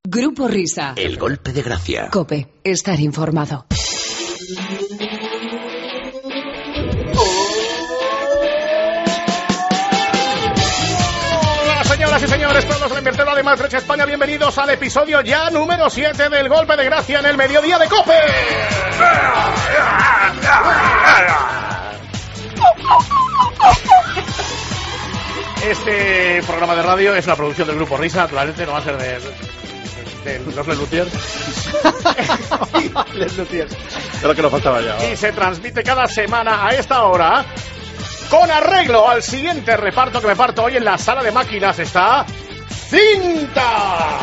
Grupo Risa. El golpe de gracia. COPE. Estar informado. Hola, señoras y señores, todos los invertebrados de Maltrecha España, bienvenidos al episodio ya número 7 del golpe de gracia en el mediodía de COPE. Este programa de radio es una producción del Grupo Risa, naturalmente no va a ser de los Les Luthiers. Les Luthiers. Es lo que nos faltaba ya. Y se transmite cada semana a esta hora con arreglo al siguiente reparto que me parto hoy en la sala de máquinas. Está Cinta.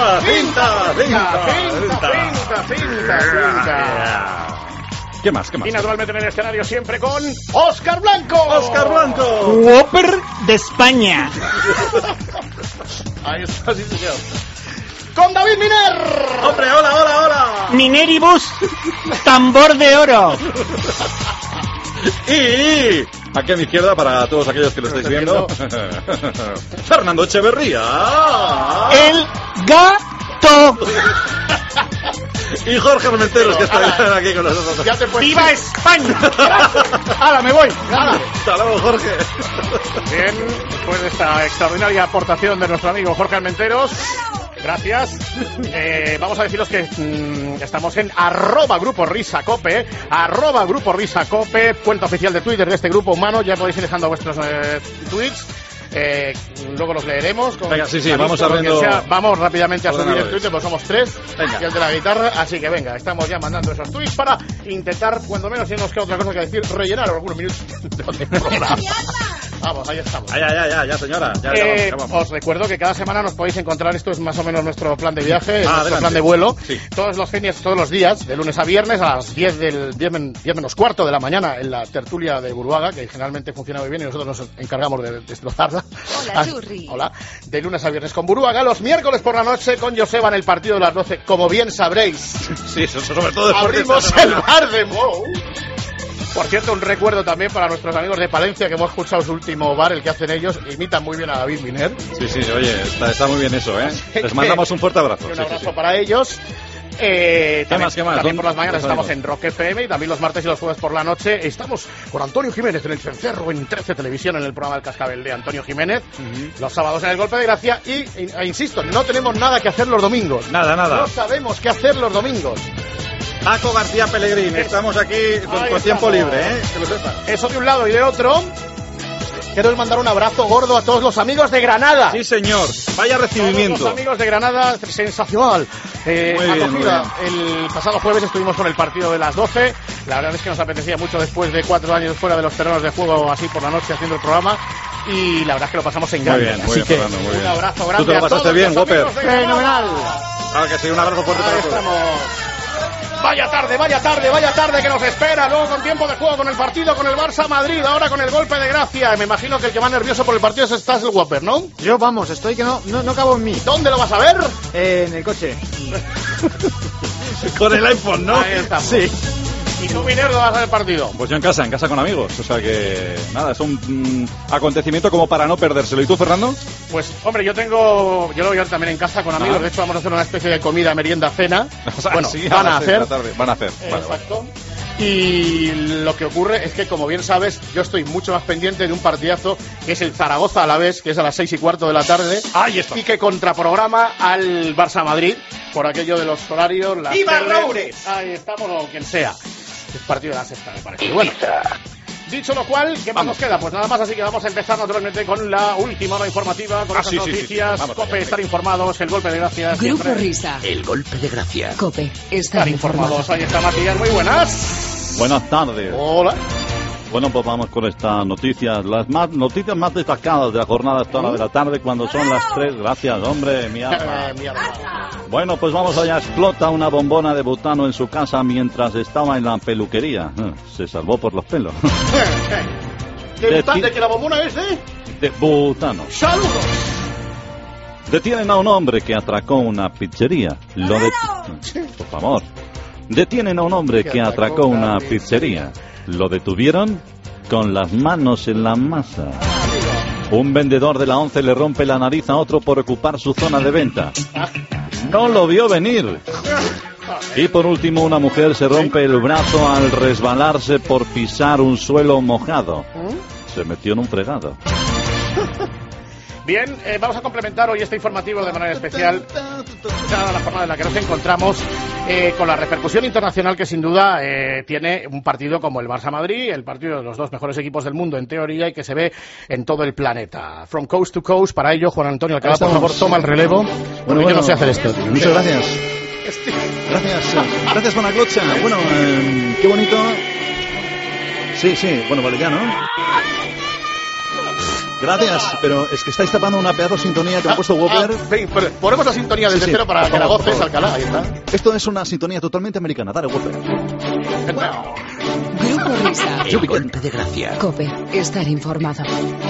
¿Qué más? Y naturalmente en el escenario siempre con Óscar Blanco. Whopper de España. Ahí está, sí, señor. Con David Miner. Hombre, hola. Mineribus, tambor de oro. Y aquí a mi izquierda, para todos aquellos que lo estáis viendo, Fernando Echeverría. El gato. Y Jorge Armenteros, que está aquí con nosotros. Ya te puedes... ¡Viva España! ¡Hala, me voy! ¡Hala! Hasta luego, Jorge. Bien, después de esta extraordinaria aportación de nuestro amigo Jorge Armenteros, gracias. Vamos a deciros que estamos en @GrupoRisaCope, @GrupoRisaCope, cuenta oficial de Twitter de este grupo humano. Ya podéis ir dejando vuestros tweets. Luego los leeremos. Venga, sí, vamos abriendo. Vamos rápidamente a subir el Twitter, pues somos 3. Venga. Y el de la guitarra, así que venga, estamos ya mandando esos tweets para intentar, cuando menos, si no nos queda otra cosa que decir, rellenar algunos minutos de programa. Vamos, ahí estamos. Ya, señora. Ya vamos. Os recuerdo que cada semana nos podéis encontrar, esto es más o menos nuestro plan de viaje, nuestro adelante. plan de vuelo. Sí. Todos los días, de lunes a viernes, a las 10 menos cuarto de la mañana, en la tertulia de Buruaga, que generalmente funciona muy bien y nosotros nos encargamos de destrozarla. Hola, Churri. Hola. De lunes a viernes con Buruaga, los miércoles por la noche con Joseba en el partido de las 12, como bien sabréis. Sí, sobre todo después Abrimos de el bar de Mou. Por cierto, un recuerdo también para nuestros amigos de Palencia, que hemos escuchado su último bar, el que hacen ellos. Imitan muy bien a David Miner. Sí, oye, está muy bien eso, ¿eh? Les mandamos un fuerte abrazo. Un abrazo para ellos. ¿Qué más? También por las mañanas ¿Dónde estamos en Rock FM y también los martes y los jueves por la noche estamos con Antonio Jiménez en el Cencerro, en 13 Televisión, en el programa El Cascabel de Antonio Jiménez. Los sábados en el Golpe de Gracia y, insisto, no tenemos nada que hacer los domingos. Nada. No sabemos qué hacer los domingos. Paco García Pellegrín, estamos aquí con tiempo libre, ¿eh? Que lo sepas. Eso de un lado y de otro. Quiero mandar un abrazo gordo a todos los amigos de Granada. Sí, señor. Vaya recibimiento. Todos los amigos de Granada, sensacional. Muy bien. El pasado jueves estuvimos con el partido de las 12. La verdad es que nos apetecía mucho después de 4 años fuera de los terrenos de juego, así por la noche haciendo el programa. Y la verdad es que lo pasamos en grande. Muy bien, Fernando, muy bien. Un abrazo grande. ¿Tú te lo pasaste bien, Whopper? Fenomenal. Claro que sí, un abrazo fuerte para Ahí todos. estamos. Vaya tarde que nos espera. Luego con tiempo de juego, con el partido, con el Barça Madrid, ahora con el golpe de gracia. Me imagino que el que más nervioso por el partido es el Whopper, ¿no? Yo, vamos, estoy que no acabo en mí. ¿Dónde lo vas a ver? En el coche. Con el iPhone, ¿no? Ahí estamos. Sí. ¿Y tú, Miner, dónde vas a ver el partido? Pues yo en casa con amigos. O sea que, nada, es un acontecimiento como para no perdérselo. ¿Y tú, Fernando? Pues, hombre, yo lo voy a ver también en casa con amigos. De hecho, vamos a hacer una especie de comida, merienda, cena. O sea, Bueno, sí, van a hacer. Van a hacer. Vale. Exacto. Y lo que ocurre es que, como bien sabes, yo estoy mucho más pendiente de un partidazo que es el Zaragoza Alavés, que es a las 6:15 de la tarde. Ahí está. Y que contraprograma al Barça Madrid por aquello de los horarios. ¡Viva Roures! Ahí estamos, o quien sea. Es partido de la sexta, me parece. Bueno. Dicho lo cual, ¿qué más nos queda? Pues nada más, así que vamos a empezar naturalmente con la última hora informativa, con estas noticias, Vamos, COPE, estar informados, el golpe de gracia. Grupo siempre. Risa. El golpe de gracia. COPE. Estar Estar informado. informados. Ahí está Matías, muy buenas. Buenas tardes. Hola. Bueno, pues vamos con estas noticias. Las noticias más destacadas de la jornada hasta la de la tarde, cuando son las 3. Gracias, hombre, mi alma. Mierda. Bueno, pues vamos allá. Explota una bombona de butano en su casa mientras estaba en la peluquería. Se salvó por los pelos. ¿De que la bombona es De butano. ¡Saludos! Detienen a un hombre que atracó una pizzería. Por favor. Detienen a un hombre que atracó una pizzería. Lo detuvieron con las manos en la masa. Un vendedor de la 11 le rompe la nariz a otro por ocupar su zona de venta. no lo vio venir. Y por último, una mujer se rompe el brazo al resbalarse por pisar un suelo mojado. Se metió en un fregado. Bien, vamos a complementar hoy este informativo de manera especial, dada la forma en la que nos encontramos, con la repercusión internacional que sin duda tiene un partido como el Barça-Madrid, el partido de los dos mejores equipos del mundo en teoría y que se ve en todo el planeta. From coast to coast, para ello, Juan Antonio Alcalá, por favor, toma el relevo. Bueno, yo no sé hacer esto. Muchas gracias. Gracias, Bonaclocha. Bueno, qué bonito. Sí, bueno, vale ya, ¿no? Gracias, pero es que estáis tapando una pedazo de sintonía que me ha puesto Whopper. Ponemos la sintonía del tercero para que la goces, Alcalá, ahí está. Esto es una sintonía totalmente americana, dale, Whopper. Grupo Risa. El golpe de gracia. COPE. Estar informado.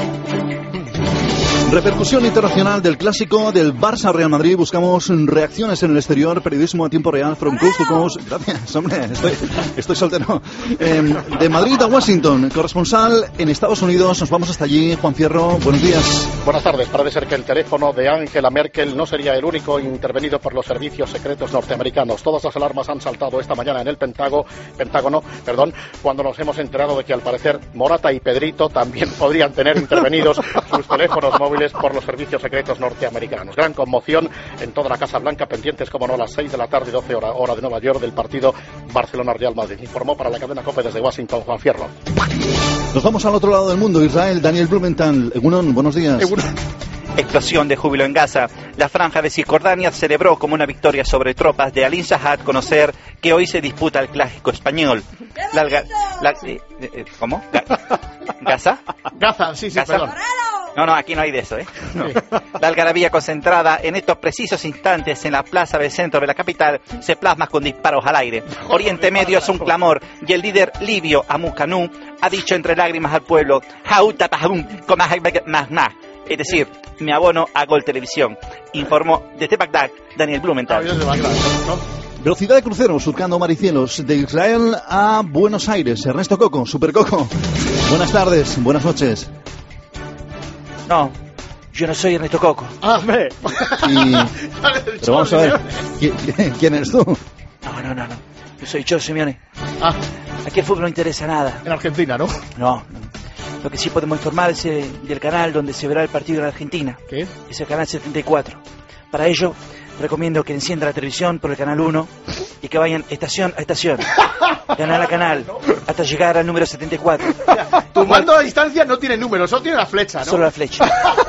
Repercusión internacional del clásico del Barça-Real Madrid. Buscamos reacciones en el exterior, periodismo a tiempo real, from coast to coast. Gracias, hombre, estoy soltero. De Madrid a Washington, corresponsal en Estados Unidos. Nos vamos hasta allí. Juan Fierro, buenos días. Buenas tardes. Parece ser que el teléfono de Angela Merkel no sería el único intervenido por los servicios secretos norteamericanos. Todas las alarmas han saltado esta mañana en el Pentágono, cuando nos hemos enterado de que al parecer Morata y Pedrito también podrían tener intervenidos sus teléfonos móviles por los servicios secretos norteamericanos. Gran conmoción en toda la Casa Blanca, pendientes, como no, a las 6 de la tarde, 12 hora de Nueva York, del partido Barcelona-Real Madrid. Informó para la cadena COPE desde Washington, Juan Fierro. Nos vamos al otro lado del mundo, Israel. Daniel Blumenthal. Egunon, buenos días. Explosión de júbilo en Gaza. La franja de Cisjordania celebró como una victoria sobre tropas de Al Shahad conocer que hoy se disputa el clásico español. ¿Cómo? ¿Gaza? Gaza, sí, ¿Gaza? perdón. No, aquí no hay de eso, ¿eh? No. La algarabía concentrada en estos precisos instantes en la plaza del centro de la capital se plasma con disparos al aire. Oriente Medio es un clamor y el líder libio Amu Kanú ha dicho entre lágrimas al pueblo, es decir, me abono a Gol Televisión. Informó desde Bagdad Daniel Blumenthal. Velocidad de crucero surcando mar y cielos de Israel a Buenos Aires. Ernesto Coco, Super Coco. Buenas tardes, buenas noches. No, yo no soy Ernesto Coco. ¡Hombre! Pero vamos a ver, ¿quién eres tú? No. Yo soy Cholo Simeone. Aquí el fútbol no interesa nada. En Argentina, ¿no? No. Lo que sí podemos informar es del canal donde se verá el partido en Argentina. ¿Qué? Es el canal 74. Para ello, recomiendo que encienda la televisión por el canal 1 y que vayan estación a estación, canal a canal, hasta llegar al número 74. Tu mando a distancia no tiene número, solo tiene la flecha, ¿no? Solo la flecha.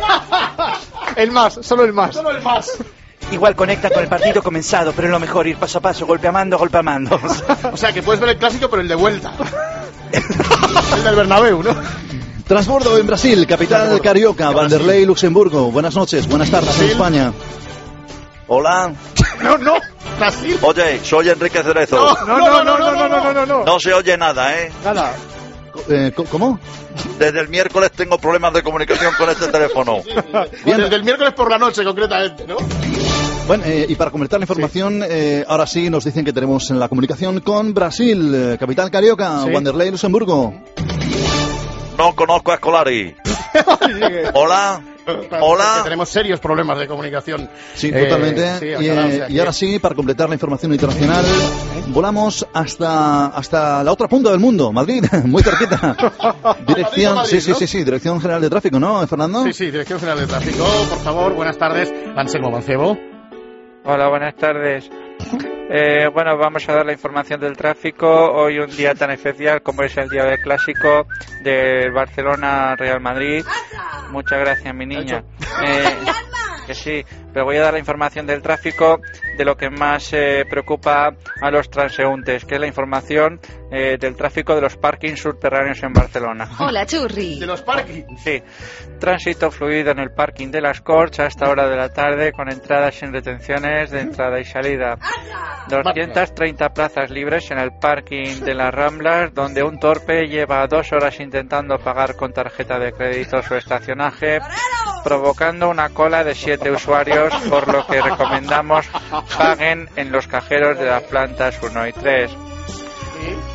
Solo el más. Igual conecta con el partido comenzado, pero es lo mejor ir paso a paso, golpe a mando. O sea, que puedes ver el clásico, pero el de vuelta. El del Bernabéu, ¿no? Transbordo en Brasil, capital carioca, Vanderlei, Luxemburgo. Buenas noches, buenas tardes en España. Hola. No, Brasil. Oye, soy Enrique Cerezo. No. No se oye nada, ¿eh? Nada. ¿Cómo? Desde el miércoles tengo problemas de comunicación con este teléfono. Bien. Desde el miércoles por la noche, concretamente, ¿no? Bueno, y para completar la información, ahora sí nos dicen que tenemos en la comunicación con Brasil, capital carioca, ¿sí? Vanderlei, Luxemburgo. No conozco a Scolari. Hola. Que tenemos serios problemas de comunicación. Sí, totalmente. Sí, y ahora sí, para completar la información internacional, volamos hasta la otra punta del mundo, Madrid, muy cerquita. Dirección, Madrid, ¿no? Sí, Dirección General de Tráfico, ¿no, Fernando? Sí, Dirección General de Tráfico. Por favor, buenas tardes. Anselmo Mancebo. Hola, buenas tardes. Bueno, vamos a dar la información del tráfico. Hoy un día tan especial como es el día del clásico del Barcelona-Real Madrid. Muchas gracias, mi niña. Que sí, pero voy a dar la información del tráfico de lo que más preocupa a los transeúntes, que es la información del tráfico de los parkings subterráneos en Barcelona. Hola, Churri. De los parkings. Sí, tránsito fluido en el parking de las Corts a esta hora de la tarde, con entradas sin retenciones de entrada y salida. 230 plazas libres en el parking de las Ramblas, donde un torpe lleva 2 horas intentando pagar con tarjeta de crédito su estacionaje, provocando una cola de 7 usuarios, por lo que recomendamos paguen en los cajeros de las plantas 1 y 3.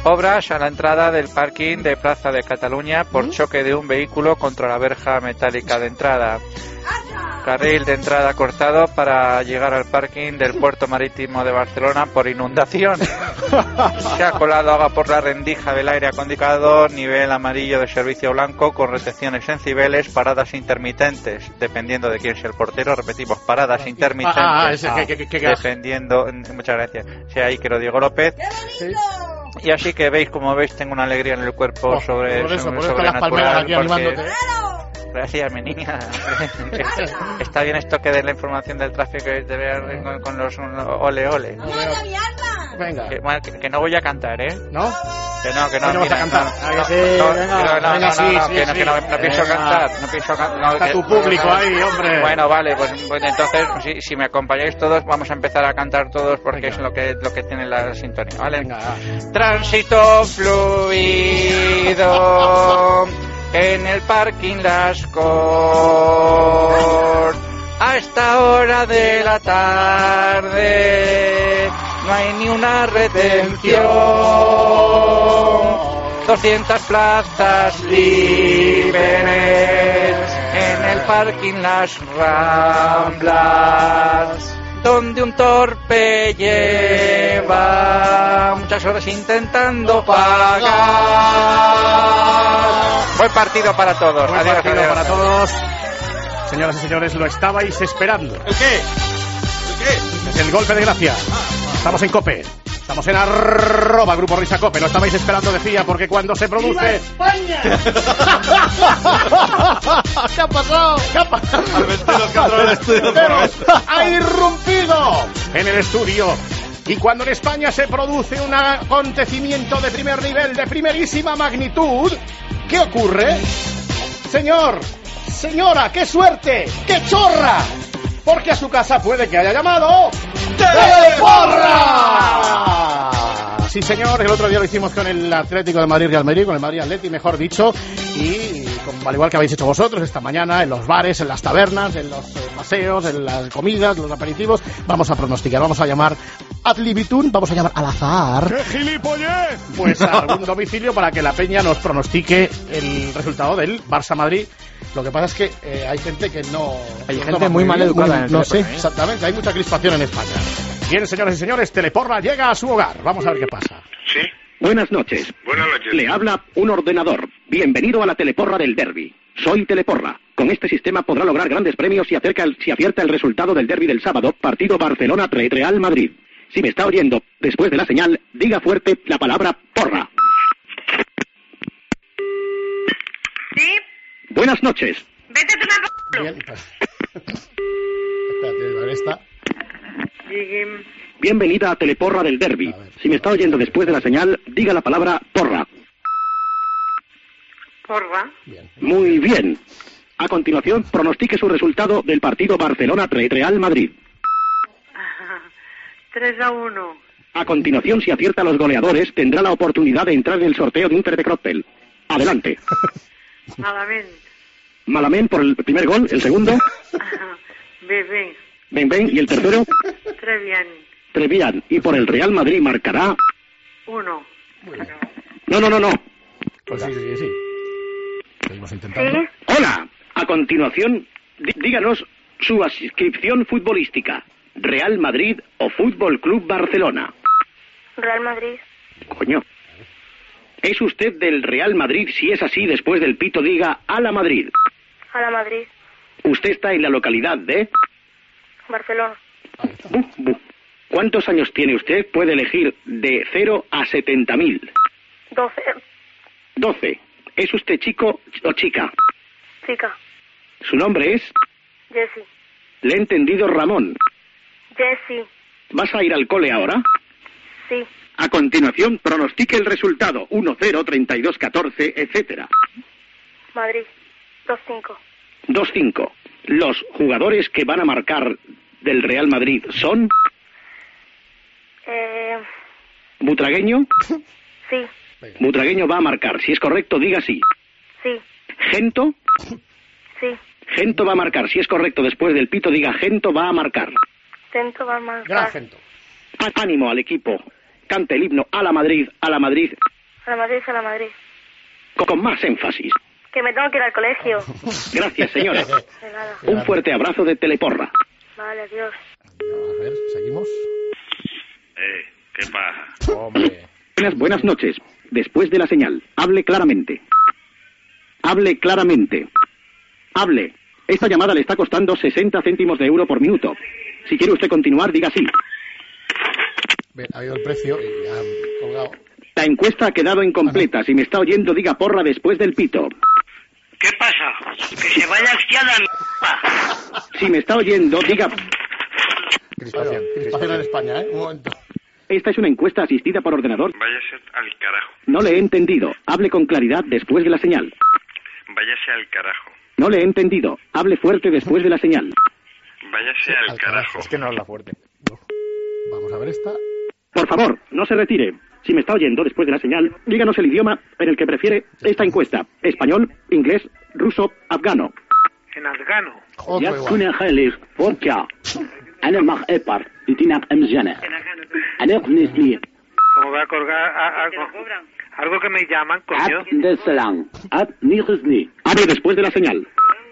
Obras a la entrada del parking de Plaza de Cataluña por choque de un vehículo contra la verja metálica de entrada. Carril de entrada cortado para llegar al parking del puerto marítimo de Barcelona por inundación. Se ha colado agua por la rendija del aire acondicionado, nivel amarillo de servicio blanco con retenciones en Cibeles, paradas intermitentes, dependiendo de quién sea el portero, repetimos, paradas intermitentes, dependiendo, muchas gracias, sea ahí que lo Diego López. Y así que veis, como veis, tengo una alegría en el cuerpo sobrenatural. Gracias, mi niña. Está bien esto que de la información del tráfico de ver con los ole ole. Venga. Que no voy a cantar, ¿eh? ¿No? Que no, no vas a cantar. Que no pienso cantar. No pienso cantar. Está tu público ahí, hombre. Bueno, vale, pues entonces, si me acompañáis todos, vamos a empezar a cantar todos porque es lo que tiene la sintonía, ¿vale? Venga. Tránsito fluido en el parking Las Corts. A esta hora de la tarde no hay ni una retención. 200 plazas libres en el parking Las Ramblas, donde un torpe lleva muchas horas intentando pagar. Buen partido para todos. Buen partido para todos. Señoras y señores, lo estabais esperando. ¿El qué? Es el golpe de gracia. Estamos en COPE. Estamos en @ Grupo Risa Cope. Lo estabais esperando, decía, porque cuando se produce... ¡Viva España! ¿Qué ha pasado? ¿Qué ha pasado? Ha irrumpido en el estudio. Y cuando en España se produce un acontecimiento de primer nivel, de primerísima magnitud, ¿qué ocurre? Señor, señora, qué suerte, qué chorra, porque a su casa puede que haya llamado ¡Teleporra! Sí, señor, el otro día lo hicimos con el Atlético de Madrid, Real Madrid, con el Madrid Atleti, mejor dicho, y al igual que habéis hecho vosotros esta mañana, en los bares, en las tabernas, en los paseos, en las comidas, los aperitivos, vamos a pronosticar, vamos a llamar ad libitum, vamos a llamar al azar. ¡Qué gilipollez! Pues a algún domicilio para que la peña nos pronostique el resultado del Barça-Madrid. Lo que pasa es que hay gente que no... Hay gente muy mal educada. No sé, exactamente, hay mucha crispación en España. Bien, señoras y señores, Teleporra llega a su hogar. Vamos a ver qué pasa. Sí. Buenas noches. Buenas noches. Le habla un ordenador. Bienvenido a la Teleporra del Derby. Soy Teleporra. Con este sistema podrá lograr grandes premios si acierta el resultado del Derby del sábado, partido Barcelona-Real Madrid. Si me está oyendo, después de la señal, diga fuerte la palabra porra. ¿Sí? Buenas noches. Vete a tomar por culo. Bien, pues... Espérate, a ver esta. Bienvenida a Teleporra del Derby. Si me está oyendo después de la señal, diga la palabra porra. Porra. Bien. Muy bien. A continuación, pronostique su resultado del partido Barcelona-Real Madrid. 3-1. A continuación, si acierta a los goleadores, tendrá la oportunidad de entrar en el sorteo de un Cóctel. Adelante. Malament. Malament por el primer gol, el segundo. Bé. Ben, y el tercero. Trevian. Y por el Real Madrid marcará... 1. No. Pues sí. Seguimos intentando. ¿Sí? Hola. A continuación, díganos su adscripción futbolística. ¿Real Madrid o Fútbol Club Barcelona? Real Madrid. Coño. ¿Es usted del Real Madrid? Si es así, después del pito diga a la Madrid. A la Madrid. Usted está en la localidad de... Barcelona. ¿Cuántos años tiene usted? Puede elegir de 0 a 70.000. 12. ¿Es usted chico o chica? Chica. ¿Su nombre es? Jessie. Le he entendido, Ramón. Jessie. ¿Vas a ir al cole ahora? Sí. A continuación, pronostique el resultado. 1-0, 32-14, etcétera. Madrid. 2-5. 2-5. Los jugadores que van a marcar del Real Madrid son... ¿Butragueño? Sí. Butragueño va a marcar. Si es correcto, diga sí. Sí. ¿Gento? Sí. Gento va a marcar. Si es correcto, después del pito, diga Gento va a marcar. Gento va a marcar. Gran Gento. Ánimo al equipo. Cante el himno a la Madrid, a la Madrid. A la Madrid, a la Madrid. Con más énfasis. Que me tengo que ir al colegio. Gracias, señora. De nada. Un fuerte abrazo de Teleporra. Vale, adiós. A ver, seguimos. ¿Qué pasa? Hombre. Buenas noches. Después de la señal, hable claramente. Hable claramente. Hable. Esta llamada le está costando 60 céntimos de euro por minuto. Si quiere usted continuar, diga sí. Bien, ha habido el precio y ya han colgado. La encuesta ha quedado incompleta. Si me está oyendo, diga porra después del pito. ¿Qué pasa? Que se vaya a la mierda. Si me está oyendo, diga... Crispación en España, ¿eh? Un momento. Esta es una encuesta asistida por ordenador. Váyase al carajo. No le he entendido. Hable con claridad después de la señal. Váyase al carajo. No le he entendido. Hable fuerte después de la señal. Váyase al carajo. Es que no habla fuerte. Vamos a ver esta. Por favor, no se retire. Si me está oyendo después de la señal, díganos el idioma en el que prefiere esta encuesta. Español, inglés, ruso, afgano. En afgano. ¿Cómo va a colgar algo que me llaman, coño? Hable después de la señal.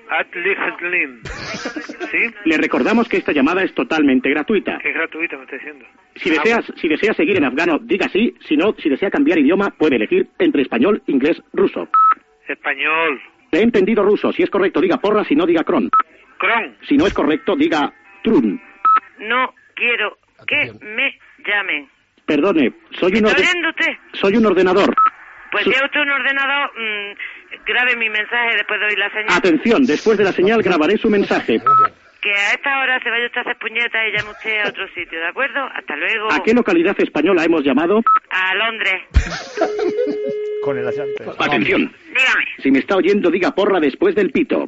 ¿Sí? Le recordamos que esta llamada es totalmente gratuita. Que es gratuita, me está diciendo. Si desea seguir en afgano, diga sí. Si no, si desea cambiar idioma, puede elegir entre español, inglés, ruso. Español. Le he entendido ruso. Si es correcto, diga porra. Si no, diga cron. Cron. Si no es correcto, diga trun. No quiero que me llamen. Perdone, soy un ¿Está oyendo usted? Soy un ordenador. Pues si es usted un ordenador, grabe mi mensaje después de oír la señal. Atención, después de la señal grabaré su mensaje. Que a esta hora se vaya usted a hacer puñetas y llame usted a otro sitio, ¿de acuerdo? Hasta luego. ¿A qué localidad española hemos llamado? A Londres. Con el asiento. Atención. Dígame. Si me está oyendo, diga porra después del pito.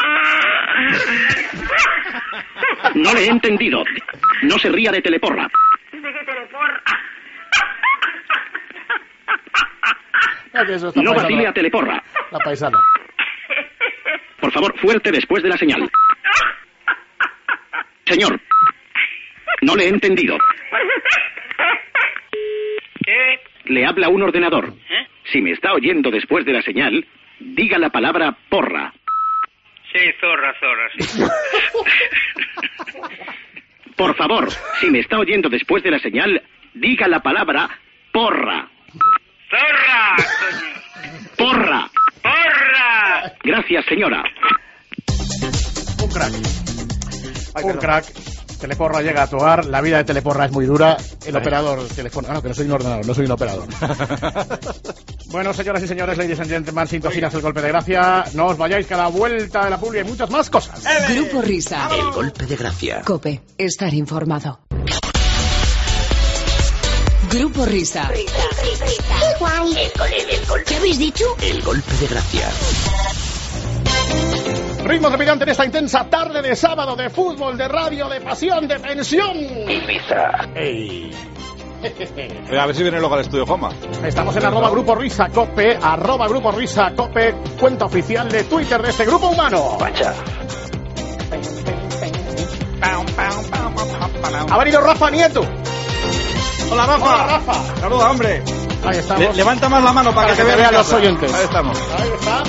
No le he entendido. No se ría de Teleporra. ¿De qué Teleporra? No vacile a Teleporra. La paisana. Por favor, fuerte después de la señal. Señor, no le he entendido. Le habla un ordenador. Si me está oyendo después de la señal, diga la palabra porra. Sí, zorra, sí. Por favor, si me está oyendo después de la señal, diga la palabra porra. ¡Zorra, coño! ¡Porra! ¡Porra! Gracias, señora. Un crack. Un crack. Teleporra llega a actuar. La vida de Teleporra es muy dura. El operador telefónico. Ah, no, que no soy un ordenador, no soy un operador. Bueno, señoras y señores, ladies and gentlemen, sin tocinas el golpe de gracia. No os vayáis, que a la vuelta de la publi hay muchas más cosas. Grupo Risa. El golpe de gracia. COPE. Estar informado. Grupo Risa. ¿Qué habéis dicho? El golpe de gracia. Ritmo trepidante en esta intensa tarde de sábado, de fútbol, de radio, de pasión, de tensión. Ibiza. ¡Ey! A ver si viene luego al estudio Juanma. Estamos en @Grupo Risa Cope, @Grupo Risa Cope, cuenta oficial de Twitter de este grupo humano. Pacha. Ha venido Rafa Nieto. Hola, Rafa. Hola, Rafa. Saluda, hombre. Ahí estamos. Levanta más la mano para que te vean los oyentes. Ahí estamos. Ahí está.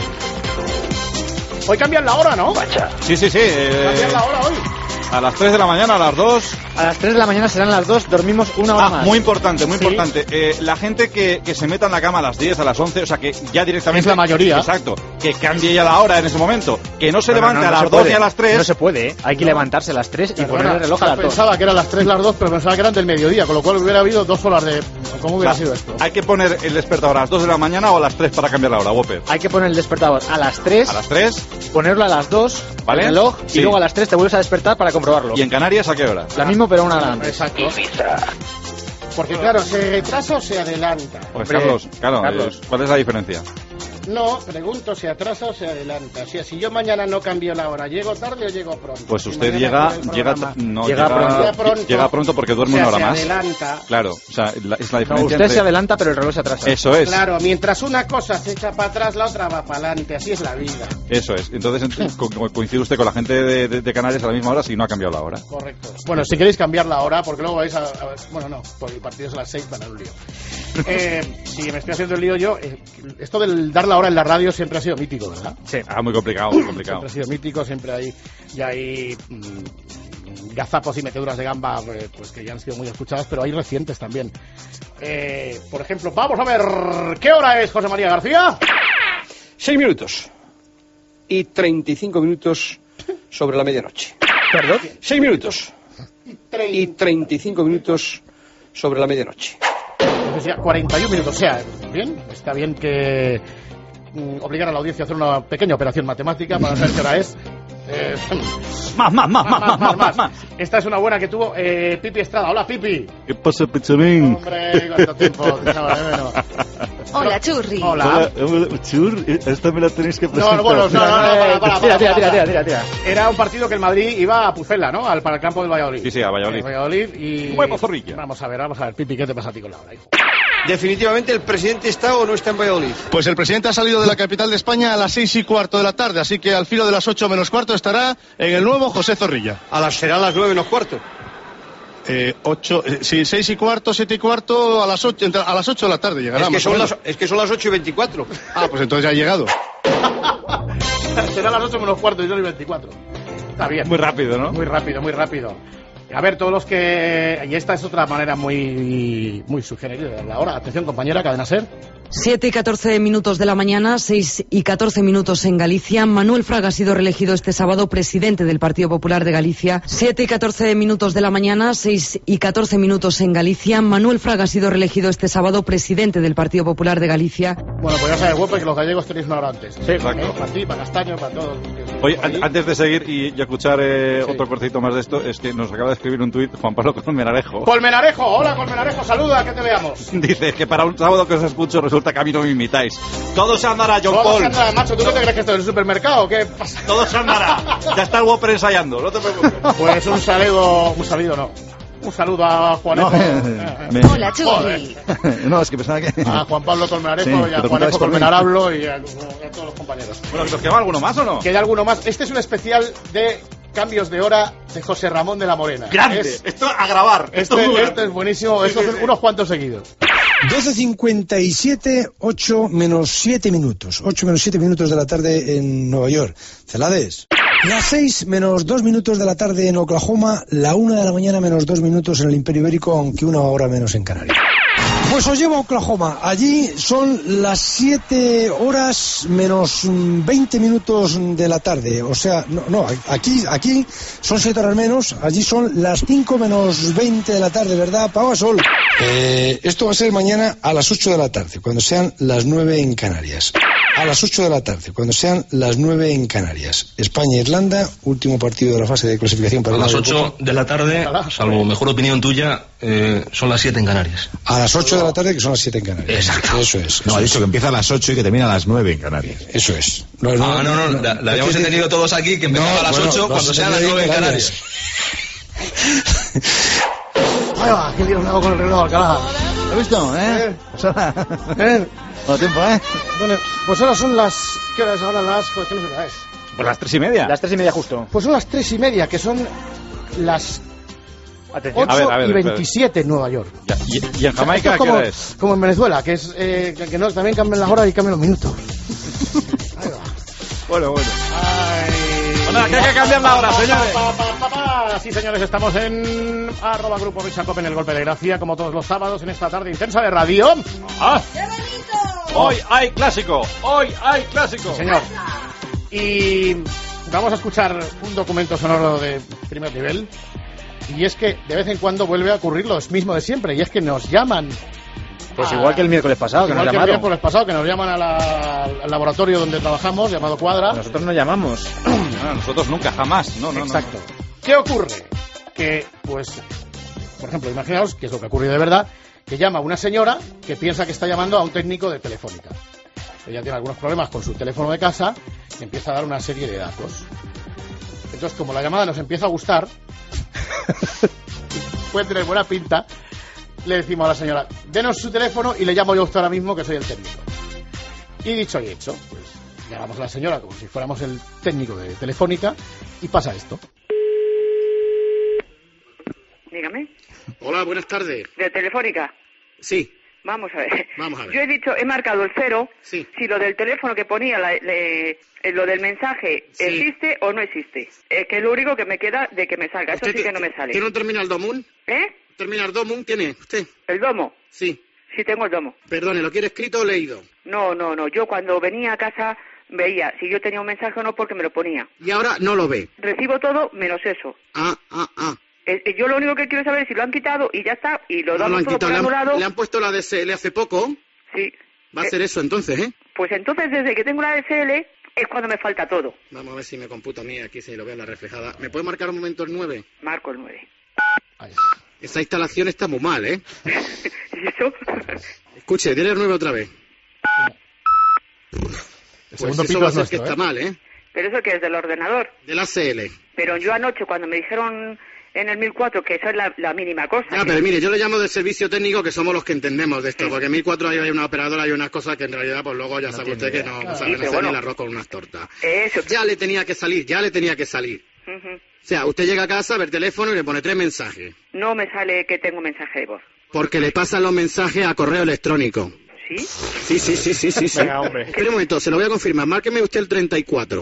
Hoy cambian la hora, ¿no? Pacha. Sí. Cambian la hora hoy. A las 3 de la mañana, a las 2. A las 3 de la mañana serán las 2, dormimos una hora más. Muy importante, muy Sí. importante. La gente que se meta en la cama a las 10, a las 11, o sea, que ya directamente... Es la mayoría. Exacto. Que cambie ya la hora en ese momento. Que no se No, levante no a las se 2 puede. ni a las 3. No se puede, ¿eh? Hay que levantarse a las 3 y poner el reloj a las 2. Pensaba que eran las 3, las 2, pero pensaba que eran del mediodía, con lo cual hubiera habido 2 horas de... ¿Cómo hubiera sido esto? Hay que poner el despertador a las 2 de la mañana o a las 3 para cambiar la hora, Whopper. Hay que poner el despertador a las 3. A las 3. Ponerlo a las 2, ¿Vale? el reloj, Sí. y luego a las 3 te vuelves a despertar para comprobarlo. ¿Y en Canarias a qué hora? La misma, pero una hora antes. Exacto. Ibiza. Porque claro, se retrasa o se adelanta. Pues Hombre, Carlos, Carlos. ¿cuál es la diferencia? No, pregunto, ¿se atrasa o se adelanta? O sea, si yo mañana no cambio la hora, ¿llego tarde o llego pronto? Pues Si usted mañana llega pronto. llega pronto porque duerme O sea, una hora se más. adelanta. Claro, o sea, es la diferencia. No, usted se adelanta, pero el reloj se atrasa. Eso es. Claro, mientras una cosa se echa para atrás, la otra va para adelante. Así es la vida. Eso es. Entonces coincide usted con la gente de Canarias a la misma hora si no ha cambiado la hora. Correcto. Bueno, si queréis cambiar la hora, porque luego vais a bueno, no, porque el partido es a las 6 para un lío. Si me estoy haciendo el lío yo, esto del dar la hora en la radio siempre ha sido mítico, ¿verdad? Sí. Muy complicado, muy complicado. Siempre ha sido mítico, siempre hay gazapos y meteduras de gamba pues que ya han sido muy escuchadas, pero hay recientes también. Por ejemplo, vamos a ver, ¿qué hora es, José María García? 6 minutos y 35 minutos sobre la medianoche. ¿Perdón? 6 minutos y 35 minutos sobre la medianoche. Entonces ya 41 minutos, o sea, bien, está bien que obligar a la audiencia a hacer una pequeña operación matemática para saber qué hora es. Más. Esta es una buena que tuvo Pipi Estrada. Hola, Pipi. ¿Qué pasa, Picharín? Hombre, cuánto tiempo. Hola, Churri. Hola. Chur, esta me la tenéis que presentar. Tira. Era un partido que el Madrid iba a Pucela, ¿no? Para el campo del Valladolid. Sí, a Valladolid. Y... Huevo Zorrilla. Vamos a ver, Pipi, ¿qué te pasa a ti con la hora, hijo? Definitivamente, ¿el presidente está o no está en Valladolid? Pues el presidente ha salido de la capital de España a las 6:15 de la tarde, así que al filo de las 8 menos cuarto estará en el nuevo José Zorrilla. Será a las 9 menos cuarto. 6:15, 7:15, a las 8 de la tarde llegará. Es que son las 8:24. Pues entonces ya ha llegado. Será a las 8 menos cuarto y 2:24. Está bien. Muy rápido, ¿no? Muy rápido. A ver, todos los que... Y esta es otra manera muy sugerida de la hora. Atención, compañera, cadena SER. 7:14 de la mañana, 6:14 en Galicia. Manuel Fraga ha sido reelegido este sábado presidente del Partido Popular de Galicia. 7:14 de la mañana, 6:14 en Galicia. Manuel Fraga ha sido reelegido este sábado presidente del Partido Popular de Galicia. Bueno, pues ya sabes, guapo, que los gallegos tenéis una hora antes. Sí, exacto. Para ti, para Castaño, para todos. Oye, antes de seguir y escuchar otro cortito más de esto, es que nos acaba de escribir un tuit Juan Pablo Colmenarejo. ¡Colmenarejo! Hola, Colmenarejo, saluda, que te veamos. Dice que para un sábado que os escucho resulta que a mí no me imitáis. Todo se andará, John Paul. Todo se andará, macho. ¿Tú no te crees que esto es el supermercado o qué pasa? Todo se andará. Ya está el Whopper ensayando, no te preocupes. Pues un saludo a Juanejo. Hola, Churri. No, es que pensaba que... A Juan Pablo Colmenarejo Sí, y a pero Juanejo por mí. Colmenarablo y a todos los compañeros. Bueno, ¿nos queda alguno más o no? ¿Queda alguno más? Este es un especial de cambios de hora de José Ramón de la Morena. ¡Grande! Esto a grabar. Esto es buenísimo. Estos son unos cuantos seguidos. 12:57, 8 menos 7 minutos. 8 menos 7 minutos de la tarde en Nueva York. Celades. Las 6 menos 2 minutos de la tarde en Oklahoma. La 1 de la mañana menos 2 minutos en el Imperio Ibérico, aunque una hora menos en Canarias. Pues os llevo a Oklahoma. Allí son las 7 horas menos 20 minutos de la tarde. O sea, aquí son 7 horas menos. Allí son las 5 menos 20 de la tarde, ¿verdad, Pau Sol? Esto va a ser mañana a las 8 de la tarde, cuando sean las 9 en Canarias. A las 8 de la tarde, cuando sean las 9 en Canarias. España-Irlanda, último partido de la fase de clasificación para a las 8 de la tarde, salvo mejor opinión tuya, son las 7 en Canarias. A las 8 de la tarde, que son las 7 en Canarias. Exacto. Eso es. No, ha dicho que empieza a las 8 y que termina a las 9 en Canarias. Eso es. No, la habíamos entendido todos aquí, que empezaba a las 8 cuando sean las 9 en Canarias. Ahí va, que lío con el reloj, Alcalá. ¿Lo has visto, Todo tiempo, Bueno, pues ahora son las... ¿Qué horas ahora las...? ¿Qué no sé qué hora es? Pues las 3:30. Las 3:30 justo. Pues son las 3:30, que son las... Atención. 8:27 en Nueva York. ¿Y en Jamaica qué hora es? Como en Venezuela, que es que no, también cambian las horas y cambian los minutos. Ahí va. Bueno. Ay, Bueno, que hay que cambiar la hora, señores. Sí, señores, estamos en @Grupo Risa Cope en el Golpe de Gracia, como todos los sábados en esta tarde intensa de radio. ¡Qué bonito! Hoy hay clásico. Señor. Y vamos a escuchar un documento sonoro de primer nivel. Y es que de vez en cuando vuelve a ocurrir lo mismo de siempre. Y es que nos llaman. Pues igual que el miércoles pasado, que nos llamaron. Igual que el miércoles pasado, que nos llaman al laboratorio donde trabajamos, llamado Cuadra. Nosotros no llamamos. Nosotros nunca, jamás. No. Exacto. ¿Qué ocurre? Que, pues, por ejemplo, imaginaos, que es lo que ha ocurrido de verdad, que llama a una señora que piensa que está llamando a un técnico de Telefónica. ella tiene algunos problemas con su teléfono de casa y empieza a dar una serie de datos. Entonces, como la llamada nos empieza a gustar, puede tener buena pinta, le decimos a la señora, denos su teléfono y le llamo yo a usted ahora mismo, que soy el técnico. Y dicho y hecho, pues llamamos a la señora como si fuéramos el técnico de Telefónica y pasa esto. Dígame. Hola, buenas tardes. ¿De Telefónica? Sí. Vamos a ver. Vamos a ver. Yo he marcado el 0. Sí. Si lo del teléfono que ponía, lo del mensaje, Sí. ¿existe o no existe? Que es lo único que me queda de que me salga. Eso sí que no me sale. ¿Tiene un terminal Domun? ¿Eh? ¿Terminal Domun tiene usted? ¿El domo? Sí. Sí, tengo el domo. Perdone, ¿lo quiere escrito o leído? No. Yo cuando venía a casa veía si yo tenía un mensaje o no porque me lo ponía. Y ahora no lo ve. Recibo todo menos eso. Yo lo único que quiero saber es si lo han quitado y ya está, y lo No lo damos han todo por quitado, anulado. le han puesto la DSL hace poco. Sí. Va a ser eso entonces, ¿eh? Pues entonces, desde que tengo la DSL, es cuando me falta todo. Vamos a ver si me computa a mí aquí, si lo veo en la reflejada. ¿Me puede marcar un momento el 9? Marco el 9. Esa instalación está muy mal, ¿eh? ¿Y eso? Escuche, dile el 9 otra vez. Pues segundo eso pico va a es ser nuestro, que está mal, ¿eh? Pero eso que es del ordenador. Del ACL. Pero yo anoche, cuando me dijeron en el 1004 que eso es la mínima cosa. Ya, pero mire, yo le llamo del servicio técnico, que somos los que entendemos de esto, porque en 1004 hay una operadora, hay unas cosas que en realidad, pues luego ya sabe usted que no saben hacer ni el arroz con unas tortas. Eso. Ya le tenía que salir. Ujú. O sea, usted llega a casa, ve el teléfono y le pone 3 mensajes. No me sale que tengo mensaje de voz. Porque le pasan los mensajes a correo electrónico. ¿Sí? Sí. Venga, hombre. Espere un momento, se lo voy a confirmar. Márqueme usted el 34.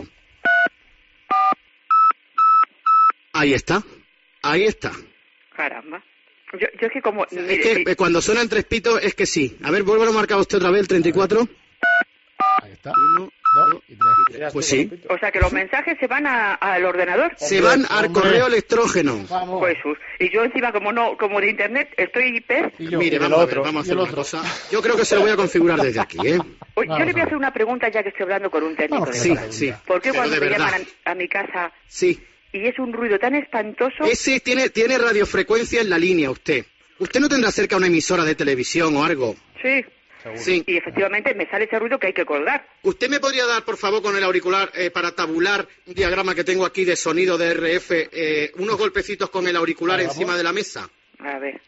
Ahí está. Caramba. Yo es que como... Es que cuando suenan 3 pitos es que sí. A ver, vuelvo a marcar usted otra vez el 34. Ahí está. 1, 2 y 3. Pues sí. O sea, que los mensajes se van al ordenador. Se van al correo electrógeno. Pues, y yo encima, como de internet, estoy pez. Mire, vamos a hacer una cosa. Yo creo que se lo voy a configurar desde aquí, ¿eh? Oye, yo le voy a hacer una pregunta ya que estoy hablando con un técnico. Sí. ¿Por qué Pero cuando de me verdad. llaman a mi casa Sí. y es un ruido tan espantoso? Ese tiene radiofrecuencia en la línea usted. ¿Usted no tendrá cerca una emisora de televisión o algo? Sí. Sí. Y efectivamente me sale ese ruido que hay que colgar. ¿Usted me podría dar, por favor, con el auricular, para tabular un diagrama que tengo aquí de sonido de RF, unos golpecitos con el auricular encima de la mesa? A ver.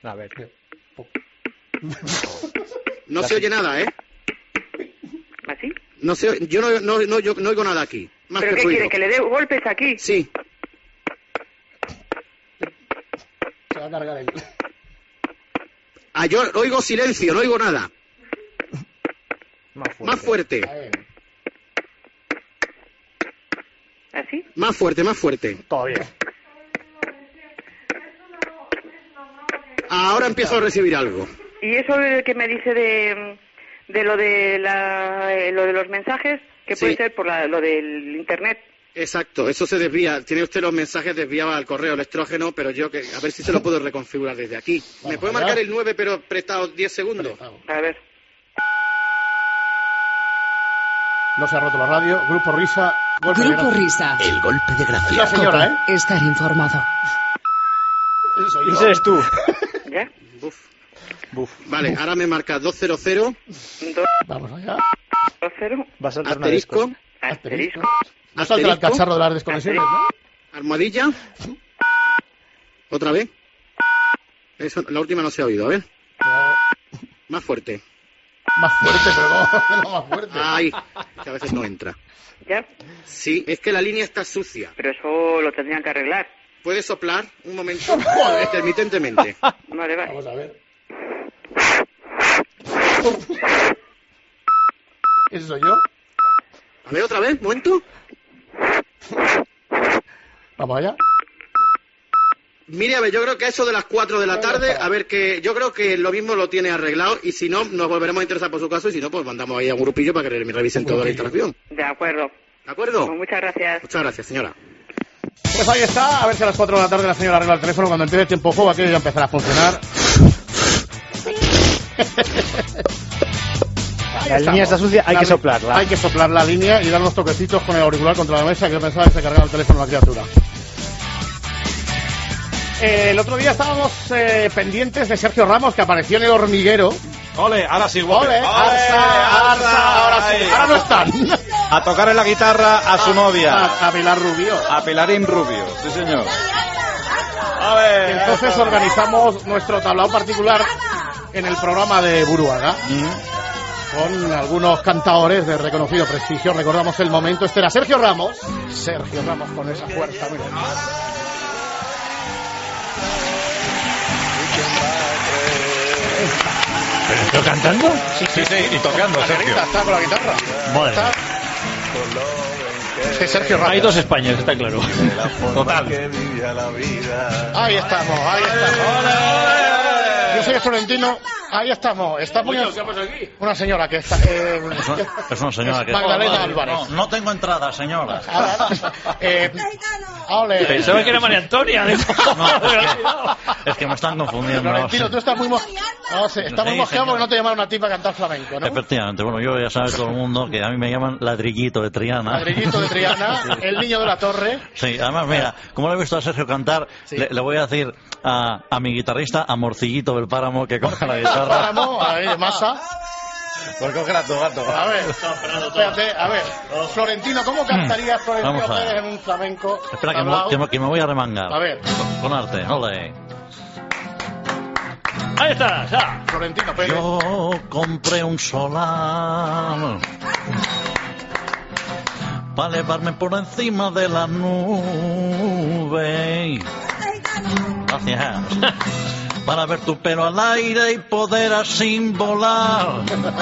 No se oye nada, ¿eh? ¿Así? No se oye, yo no oigo nada aquí. Más ¿Pero que qué ruido. quiere? ¿Que le dé golpes aquí? Sí. Se va a cargar el... Yo oigo silencio, no oigo nada. Más fuerte. ¿Así? Más fuerte. Todavía. Ahora empiezo a recibir algo. ¿Y eso que me dice de lo de los mensajes? Que puede ser por lo del internet. Exacto, eso se desvía. Tiene usted los mensajes desviados al correo electrógeno, pero yo a ver si se lo puedo reconfigurar desde aquí. ¿Me puede marcar el 9 pero prestado 10 segundos? A ver. No se ha roto la radio. Grupo Risa. Golpe de Grupo gracia. Risa. El golpe de Es la gracia. señora, ¿eh? Estar informado. Ese soy yo. Ese eres tú. ¿Ya? Vale, ahora me marca 200, Vamos allá. 2-0. Va a saltar una asterisco, Asterisco. No salta el cacharro de las desconexiones, ¿no? almohadilla. ¿Otra vez? Eso, la última no se ha oído, a ver. Más fuerte. Más fuerte, pero no más fuerte. Ay, que a veces no entra. ¿Ya? Sí, es que la línea está sucia. Pero eso lo tendrían que arreglar. ¿Puede soplar un momento? Joder, intermitentemente. Vale. Vamos a ver. ¿Ese soy yo? A ver, otra vez, un momento. Vamos allá. Mire, a ver, yo creo que a eso de las 4 de la tarde, a ver, que yo creo que lo mismo lo tiene arreglado, y si no, nos volveremos a interesar por su caso, y si no, pues mandamos ahí a un grupillo para que revisen toda la instalación. De acuerdo. ¿De acuerdo? Pues muchas gracias. Muchas gracias, señora. Pues ahí está, a ver si a las 4 de la tarde la señora arregla el teléfono. Cuando empiece el tiempo juego, aquello ya empezará a funcionar. La línea está sucia, hay que soplarla. Hay que soplar la línea y dar unos toquecitos con el auricular contra la mesa, que yo pensaba que se cargaba el teléfono la criatura. El otro día estábamos pendientes de Sergio Ramos, que apareció en El Hormiguero Ole, ahora sí, guapo. Ole, Arsa, ahora sí. Ahora no están. A tocar en la guitarra a su novia. A Pilar Rubio. A Pilarín Rubio, sí señor. Entonces organizamos nuestro tablao particular en el programa de Buruaga. Con algunos cantadores de reconocido prestigio. Recordamos el momento. Este era Sergio Ramos. Sergio Ramos con esa fuerza. Mira. ¿Pero estoy cantando? Sí, y tocando, Sergio. Está con la guitarra. Madre. Sí, Sergio Ramos. Hay dos Españas, está claro. Total. Ahí estamos. Yo soy Florentino. Ahí estamos. Está muy una señora que está. Es una señora que. Magdalena Álvarez. No tengo entrada, señora. Ole. Pensaba que era María Antonia. Es que me están confundiendo. Florentino, tú estás muy está muy mosqueado porque no te llamaron a ti para cantar flamenco, ¿no? Efectivamente. Bueno, yo ya sabe todo el mundo que a mí me llaman Ladrillito de Triana. Ladrillito de Triana, el niño de la torre. Sí, además, mira, como lo he visto a Sergio cantar, le voy a decir a mi guitarrista, a Morcillito del Páramo, que coja la guitarra. Páramo, ahí de masa. Pues coge tu gato. A ver, espérate, a ver. Florentino, ¿cómo cantaría Florentino Pérez en un flamenco? Espera, que me voy a remangar. A ver. Con arte, ole. Ahí está, ya. Florentino Pérez. Yo compré un solar para elevarme por encima de la nube. Gracias. Para ver tu pelo al aire y poder así volar.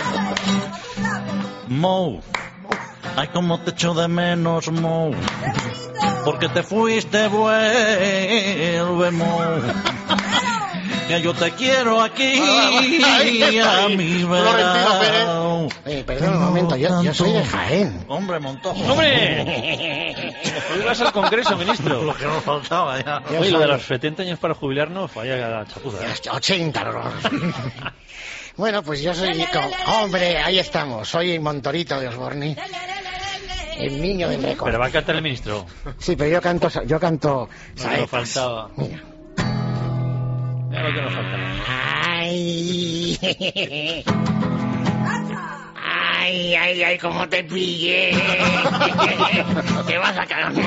Mo, ay, cómo te echo de menos, Mo. Porque te fuiste, vuelve, Mo. Que yo te quiero aquí, a mi verano. Perdón un momento, yo soy de Jaén. Hombre, montón. ¡Hombre! Hoy vas al Congreso, ministro. Lo que nos faltaba ya. Oye, lo de los 70 años para jubilarnos, falla la chapuza. 80, no. Bueno, pues yo soy... Hombre, ahí estamos. Soy Montorito de Osborne. El niño del récord. Pero va a cantar el ministro. Sí, pero yo canto... No, lo faltaba. Mira. Mira lo que nos faltaba. Ay, cómo te pillé. Te vas a cagar.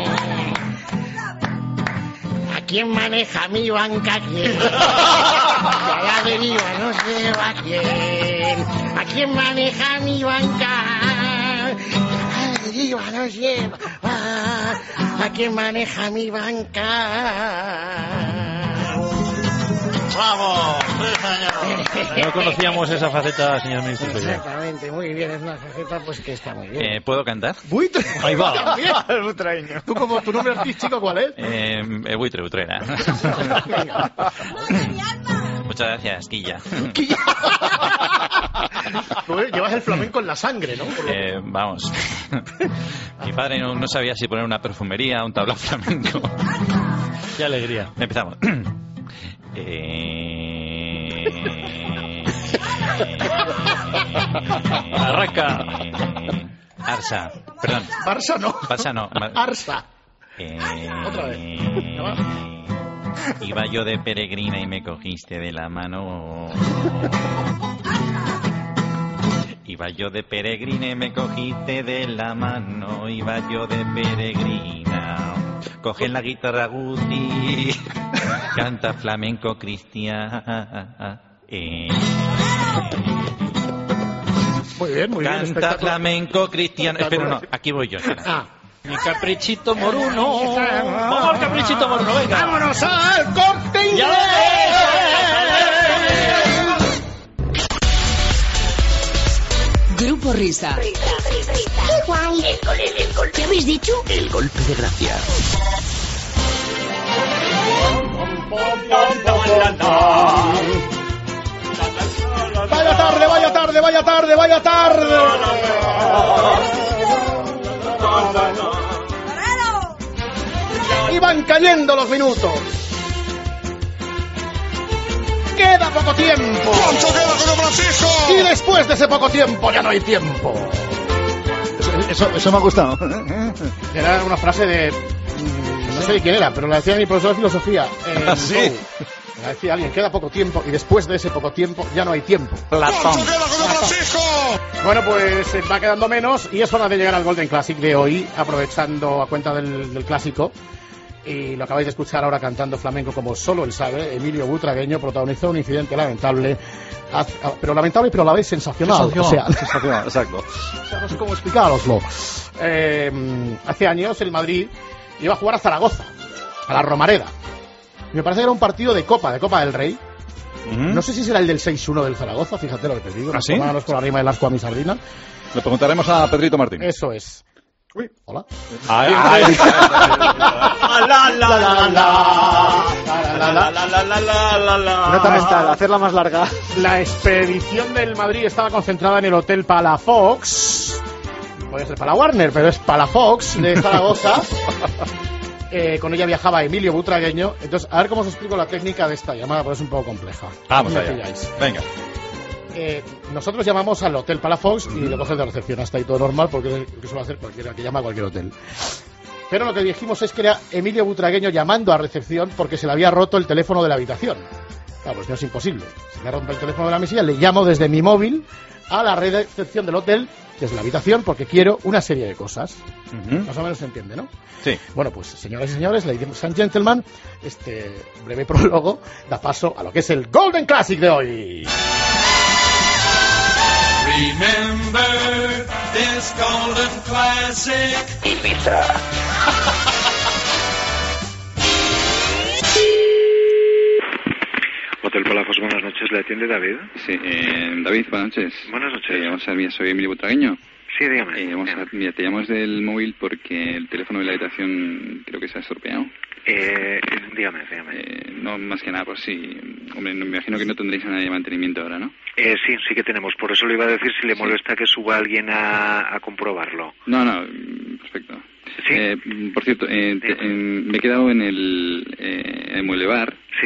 ¿A quién maneja mi banca? ¿Quién? A la deriva no se va quién. ¿A quién maneja mi banca? A la deriva no se va. ¿A quién maneja mi banca? ¡Vamos! No conocíamos esa faceta, señor ministro. Exactamente, muy bien, es una faceta pues que está muy bien. ¿Puedo cantar? Buitre. Ahí va. El butraeño. ¿Tú como tu nombre artístico cuál es? Buitre, Utrera. Muchas gracias, Quilla. Llevas el flamenco en la sangre, ¿no? Vamos. Mi padre no sabía si poner una perfumería, un tablao flamenco. Qué alegría. Empezamos. Arranca. Arsa, perdón. Barça no. Barça no. Arsa. Otra vez. Iba yo de peregrina y me cogiste de la mano. Iba yo de peregrina y me cogiste de la mano. Iba yo de peregrina. Coge la guitarra, Guti. Canta flamenco cristiano. Muy bien, muy bien. Canta flamenco cristiano. Espera, no, aquí voy yo. Mi caprichito moruno. Vamos al caprichito moruno, venga. Vámonos al Corte Inglés. Grupo Risa. ¡Qué guay! El gol. ¿Qué habéis dicho? El golpe de gracia. Vaya tarde, vaya tarde, vaya tarde, vaya tarde. Y van cayendo los minutos. Queda poco tiempo. Y después de ese poco tiempo ya no hay tiempo. Eso me ha gustado. Era una frase de... No sé de quién era, pero la decía mi profesor de filosofía. ¿Sí? Decía alguien, queda poco tiempo y después de ese poco tiempo ya no hay tiempo. Platón. Bueno, pues va quedando menos y es hora de llegar al Golden Classic de hoy, aprovechando a cuenta del clásico. Y lo acabáis de escuchar ahora cantando flamenco como solo él sabe. Emilio Butragueño protagonizó un incidente lamentable, pero lamentable pero a la vez sensacional. Sensacional, exacto. O sea, no sé cómo explicároslo. Hace años el Madrid iba a jugar a Zaragoza, a la Romareda. Me parece que era un partido de Copa del Rey. No sé si será el del 6-1 del Zaragoza, fíjate lo que te digo. ¿Ah, sí? Nos con la rima del asco a mi sardina. Le preguntaremos a Pedrito Martín. Eso es. Uy, hola. Nota mental, hacerla más larga. La expedición del Madrid estaba concentrada en el Hotel Palafox. Puede ser para Warner, pero es Palafox de Zaragoza. Con ella viajaba Emilio Butragueño. Entonces, a ver cómo os explico la técnica de esta llamada, porque es un poco compleja. Vamos allá. Venga. Nosotros llamamos al Hotel Palafox y lo coge de recepción. Hasta ahí todo normal, porque es lo que suele hacer cualquiera que llama a cualquier hotel. Pero lo que dijimos es que era Emilio Butragueño llamando a recepción porque se le había roto el teléfono de la habitación. Claro, pues no es imposible. Si me rompe el teléfono de la mesilla, le llamo desde mi móvil a la recepción del hotel, desde la habitación, porque quiero una serie de cosas. Más o menos se entiende, ¿no? Sí. Bueno, pues señoras y señores, ladies and gentlemen, este breve prólogo da paso a lo que es el Golden Classic de hoy. Remember this golden classic. Ibiza. Hotel Palafox, buenas noches. ¿Le atiende David? Sí, David, buenas noches. Buenas noches. Vamos a ver, mira, soy Emilio Butragueño. Sí, dígame. Mira, te llamo desde el móvil porque el teléfono de la habitación creo que se ha estropeado. Dígame. No, más que nada, pues sí. Hombre, me imagino que no tendréis a nadie de mantenimiento ahora, ¿no? Sí que tenemos. Por eso le iba a decir si le molesta que suba alguien a comprobarlo. No, perfecto. ¿Sí? Por cierto, me he quedado en el mueble bar. Sí.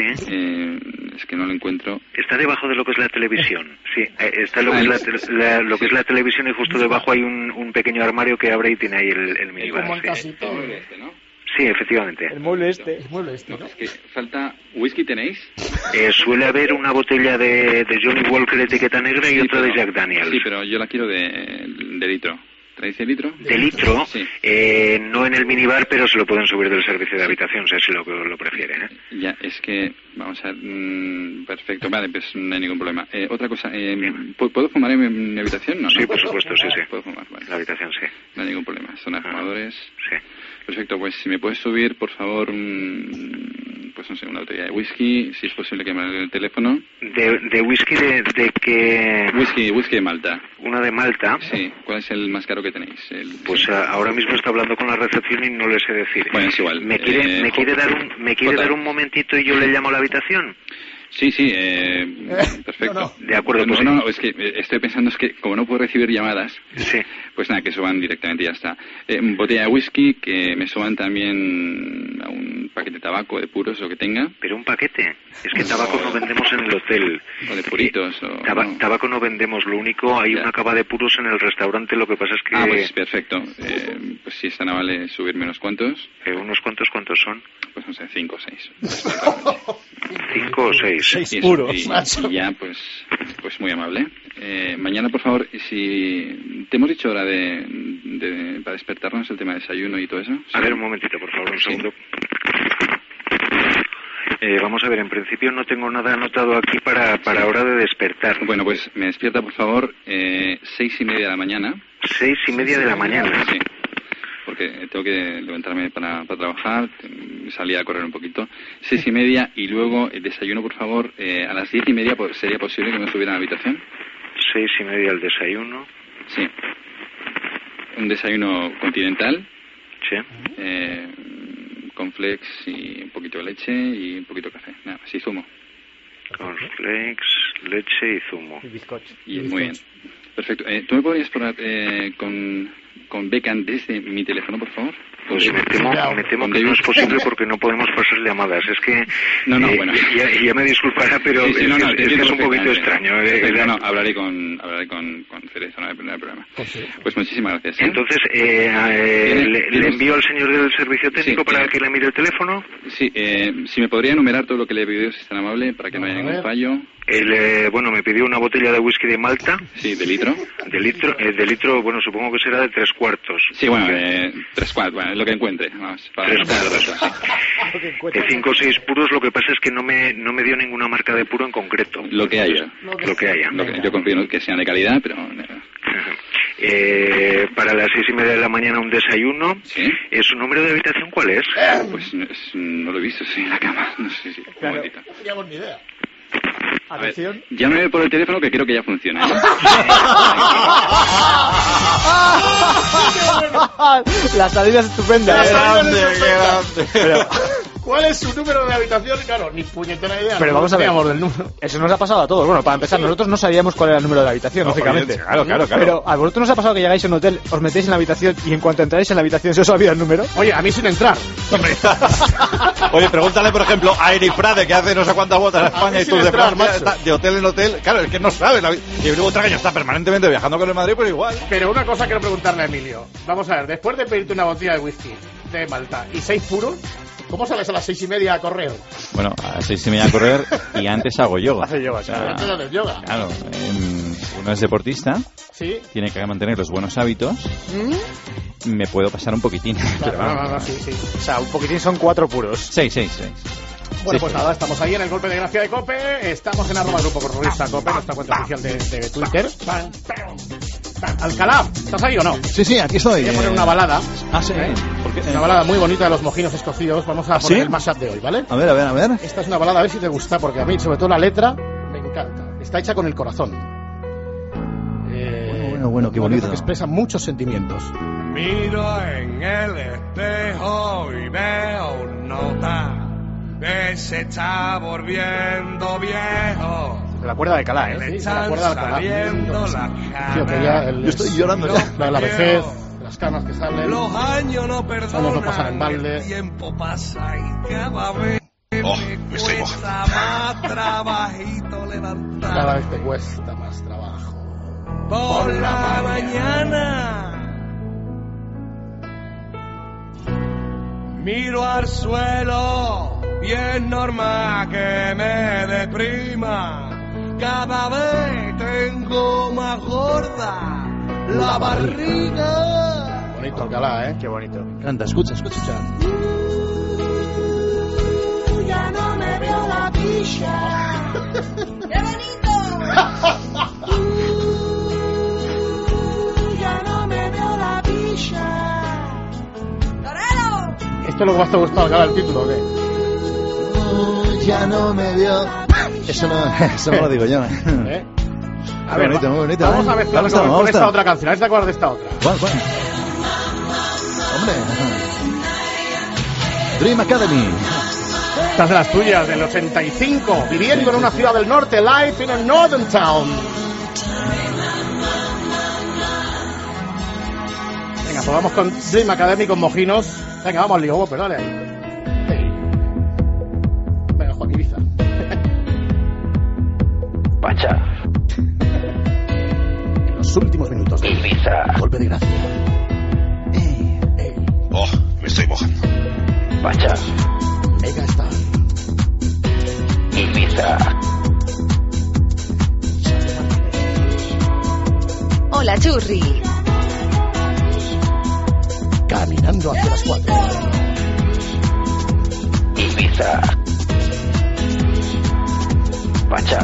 Es que no lo encuentro. Está debajo de lo que es la televisión. Sí, está lo que es la televisión y justo debajo hay un pequeño armario que abre y tiene ahí el minibar. Sí. ¿no? Sí, efectivamente. El mueble este, ¿no? Es que falta... ¿Whisky tenéis? Suele haber una botella de Johnny Walker de etiqueta negra y otra de Jack Daniels. Sí, pero yo la quiero de litro. ¿Traéis de litro? ¿De litro? Sí. No en el minibar, pero se lo pueden subir del servicio de habitación, si lo prefieren. Ya, es que... Vamos a ver... perfecto, vale, pues no hay ningún problema. Otra cosa, ¿puedo fumar en mi habitación? No, sí, por supuesto, sí. Puedo fumar, vale. La habitación, sí. No hay ningún problema. Zona de fumadores... Sí. Perfecto, pues si me puedes subir, por favor, pues no sé, una botella de whisky, si es posible que me dé el teléfono. ¿De whisky de qué? Whisky de Malta. ¿Una de Malta? Sí. ¿Cuál es el más caro que tenéis? Pues ahora mismo está hablando con la recepción y no le sé decir. Bueno, es igual. ¿Me quiere dar un momentito y yo le llamo a la habitación? Sí, perfecto. No. De acuerdo, pues no, es que estoy pensando, es que como no puedo recibir llamadas, sí. Pues nada, que suban directamente y ya está. Botella de whisky, que me suban también a un paquete de tabaco, de puros, lo que tenga. ¿Pero un paquete? Es que tabaco no vendemos en el hotel. O de puritos, Tabaco no vendemos, lo único, hay una cava de puros en el restaurante, lo que pasa es que... Ah, pues perfecto. Pues si están a vale subirme unos cuantos. ¿Unos cuantos cuántos son? Pues no sé, 5 o 6. 5 o 6. 6 puros, y ya, pues muy amable. Mañana, por favor, si te hemos dicho hora para despertarnos, el tema de desayuno y todo eso. A ver, un momentito, por favor, un segundo. Vamos a ver, en principio no tengo nada anotado aquí para hora de despertar. Bueno, pues me despierta, por favor, 6:30 de la mañana. 6:30 de la mañana. Sí. Porque tengo que levantarme para trabajar, salí a correr un poquito. 6:30 y luego el desayuno, por favor, a las 10:30 sería posible que me subiera a la habitación. 6:30 el desayuno. Sí. Un desayuno continental. Sí. Con flex y un poquito de leche y un poquito de café. Nada, sí, zumo. Con flex, leche y zumo. Y bizcocho. Muy bien. Perfecto. ¿Tú me podrías probar con con Beckham desde mi teléfono, por favor? Pues me temo que no es posible porque no podemos pasar llamadas. Es que bueno. ya me disculpará, pero sí, es un poquito extraño. Hablaré con Cerezo, no hay problema. Pues muchísimas gracias. Entonces, ¿le envío al señor del servicio técnico para que le mire el teléfono? Sí, si me podría enumerar todo lo que le he pedido, si es tan amable, para que no haya ningún fallo. Me pidió una botella de whisky de Malta. Sí, ¿de litro? De litro, bueno, supongo que será de 3 cuartos. Sí, bueno, 3 cuartos, bueno, lo que encuentre. Vamos, 3 cuartos. De 5 o 6 puros, lo que pasa es que no me dio ninguna marca de puro en concreto. Lo que haya. Yo confío en que sean de calidad, pero... para las 6:30 de la mañana un desayuno. ¿Sí? ¿Su número de habitación cuál es? Pues no lo he visto, sí, en la cama. No sé si... Claro, no teníamos ni idea. Atención. Llámeme por el teléfono que creo que ya funciona. La salida es estupenda. Pero, ¿cuál es su número de habitación? Claro, ni puñetera idea. Pero vamos a ver, del número. Eso nos ha pasado a todos. Bueno, para empezar, nosotros no sabíamos cuál era el número de la habitación, lógicamente. Claro. Pero a vosotros nos ha pasado que llegáis a un hotel, os metéis en la habitación y en cuanto entráis en la habitación se os olvida el número. Oye, a mí sin entrar. Oye, pregúntale, por ejemplo, a Eri Prade, que hace no sé cuántas botas en España y tú de Francia, de hotel en hotel. Claro, es que no sabe. Y luego Tragueño está permanentemente viajando con el Madrid, pero igual. Pero una cosa quiero preguntarle a Emilio. Vamos a ver, después de pedirte una botella de whisky de Malta y 6 puros, ¿cómo sales a las 6:30 a correr? Bueno, a las 6:30 a correr y antes hago yoga. Hace yoga, claro. Yoga. Claro, uno es deportista, ¿sí? Tiene que mantener los buenos hábitos. Me puedo pasar un poquitín. Claro, sí. O sea, un poquitín son 4 puros. 6. Bueno, pues nada, estamos ahí en el golpe de gracia de COPE. Estamos en @grupo terrorista COPE, nuestra cuenta oficial de Twitter. Alcalá, ¿estás ahí o no? Sí, aquí estoy. Voy a poner una balada. Sí. Una balada muy bonita de los mojinos escocidos. Vamos a poner el mashup de hoy, ¿vale? A ver. Esta es una balada, a ver si te gusta, porque a mí, sobre todo la letra, me encanta. Está hecha con el corazón. Bueno, qué bonito. Que expresa muchos sentimientos. Miro en el espejo y veo nota que se está volviendo viejo. La cuerda de Calá, Sí, la cuerda de Calá. Tío, que ya yo estoy llorando ya. La vejez, las canas que salen. Los años no perdonan. Años no pasan en balde. El tiempo pasa y cada vez me estoy cuesta más trabajito levantar. Cada vez te cuesta más trabajo. Por la mañana miro al suelo y es normal que me deprima. Cada vez tengo más gorda la barriga. Bonito Alcalá, Qué bonito. Canta, escucha. Ya no me veo la picha. ¡Qué bonito! Ya no me veo la picha. ¡Torero! ¿Esto es lo que más te ha gustado, Alcalá, el título o qué? Ya no me vio. Eso no lo digo yo. A ver, muy bonito. Vamos a mezclarlo con esta otra canción. A ver si te acuerdas de esta otra. ¿Cuál? Hombre. Dream Academy. Estas de las tuyas, del 85. Viviendo en una ciudad del norte. Life in a northern town. Venga, pues vamos con Dream Academy con mojinos. Venga, vamos al lío, pero dale ahí. Venga, Juan Ibiza. Pacha. En los últimos minutos de Ibiza. Golpe de gracia. Oh, me estoy mojando. Pacha. Mega Star. Ibiza. Hola, Churri. Caminando hacia las 4. Ibiza. Pacha.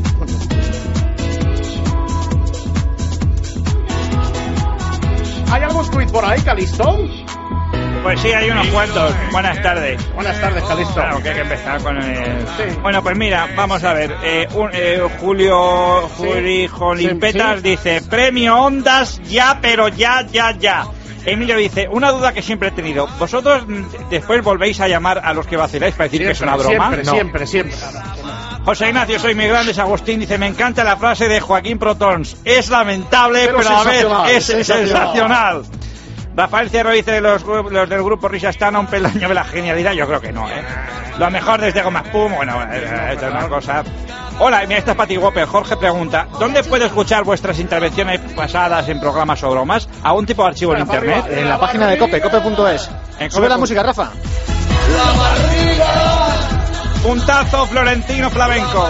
¿Hay algún tuit por ahí, Calisto? Pues sí, hay unos cuantos. Buenas tardes. Buenas tardes, Calisto. Claro, que hay que empezar con el... Sí. Bueno, pues mira, vamos a ver. Julio Jolimpetas dice: premio Ondas ya, pero ya. Emilio dice: una duda que siempre he tenido. ¿Vosotros después volvéis a llamar a los que vaciláis para decir que es una broma? Siempre. José Ignacio, soy migrante. Agustín dice: me encanta la frase de Joaquín Protons. Es lamentable, pero a la vez es sensacional. Rafael Cerro dice, los del grupo Risa están a un peldaño de la genialidad. Yo creo que no, ¿eh? Lo mejor desde Goma Pum, bueno, esto es una cosa. Hola, mira, esta es Pati Whopper. Jorge pregunta, ¿dónde puedo escuchar vuestras intervenciones pasadas en programas o bromas? ¿Algún tipo de archivo en internet? En la página de Cope, cope.es. Sube la música, Rafa. La barriga. Puntazo Florentino Flamenco.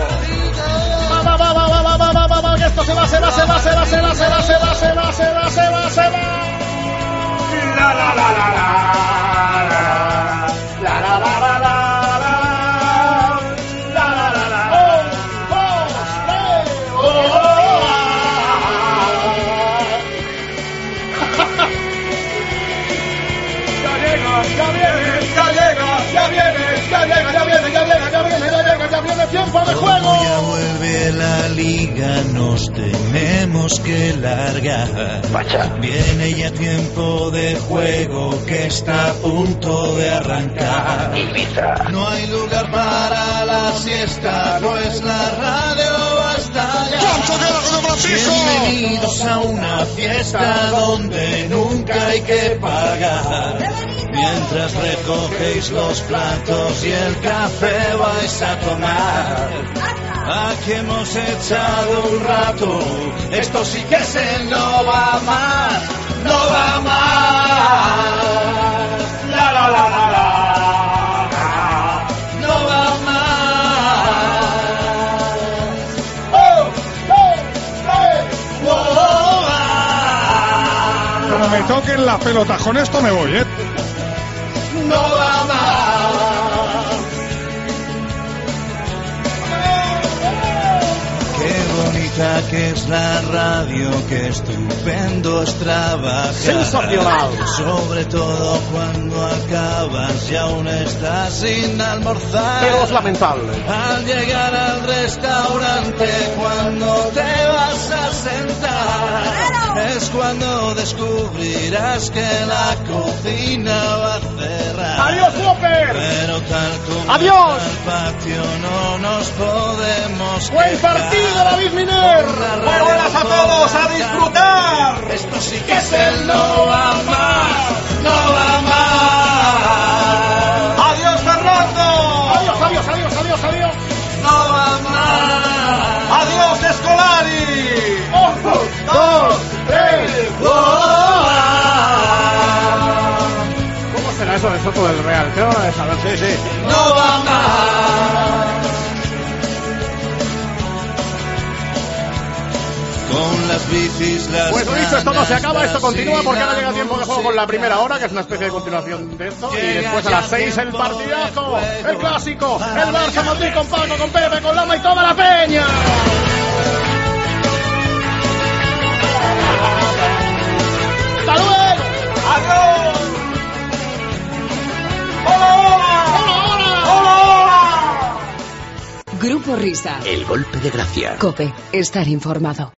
Va, que esto se va. Ya viene tiempo de juego. Ya vuelve la liga, nos tenemos que largar. Viene ya tiempo de juego que está a punto de arrancar. No hay lugar para la siesta, pues la radio hasta allá. Bienvenidos a una fiesta donde nunca hay que pagar. Mientras recogéis los platos y el café vais a tomar. Aquí hemos echado un rato, esto sí que se no va más, no va más. La la la la la, no va más. Oh, oh, oh, Cuando me toquen la pelota con esto me voy, ¿eh? No va más. Qué bonita que es la radio, qué estupendo es trabajar. Sensacional. Sobre todo cuando acabas y aún estás sin almorzar. Pero es lamentable. Al llegar al restaurante, cuando te vas a sentar, es cuando descubrirás que la cocina va a cerrar. ¡Adiós, Whopper! Pero tal como ¡adiós! al patio no nos podemos ¡buen partido, David Miner! ¡Muy buenas a todos! ¡A disfrutar! Esto sí que es el no va más, no va más. ¡Adiós, Fernando! ¡Adiós! ¡No va más! ¡Adiós, Escolari! ¡1, 2, 3! ¿Cómo será eso de Soto del Real? ¿Qué hora es? A ver, sí. ¡No va más! Con las bicis, las pues lo dicho, esto no se acaba, esto continúa porque ahora llega tiempo de juego con la primera hora, que es una especie de continuación de esto, y después a las 6 el partidazo, el clásico, el Barça Madrid con Paco, con Pepe, con Lama y toda la peña. ¡Hasta luego! ¡Adiós! Grupo Risa. El golpe de gracia. Cope, estar informado.